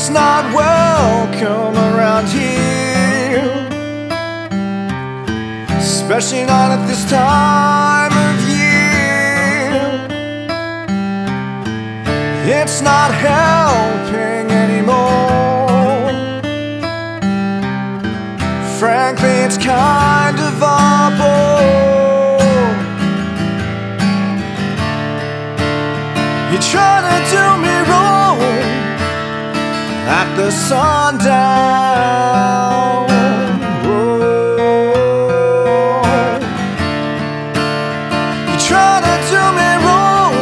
It's not welcome around here, especially not at this time of year. It's not helping anymore. Frankly, it's kind of a bore. You try to do me wrong at the sundown. Oh. You try to do me wrong.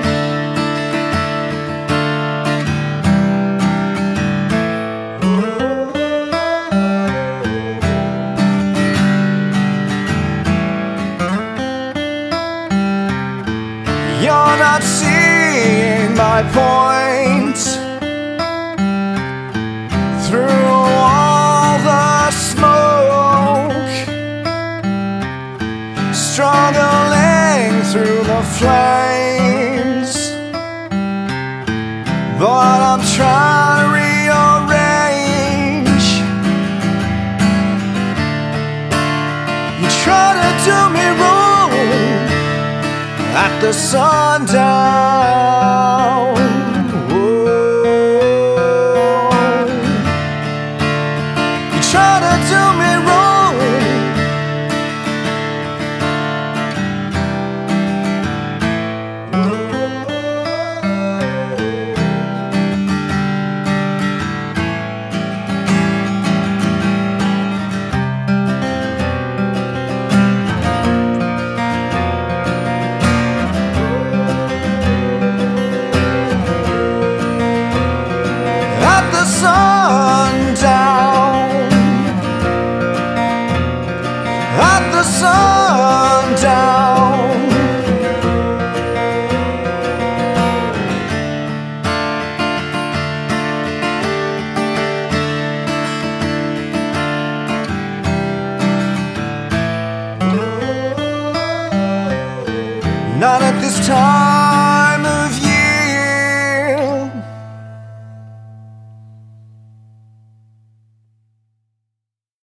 You're not seeing my point through all the smoke, struggling through the flames, but I'm trying to rearrange. You try to do me wrong at the sundown.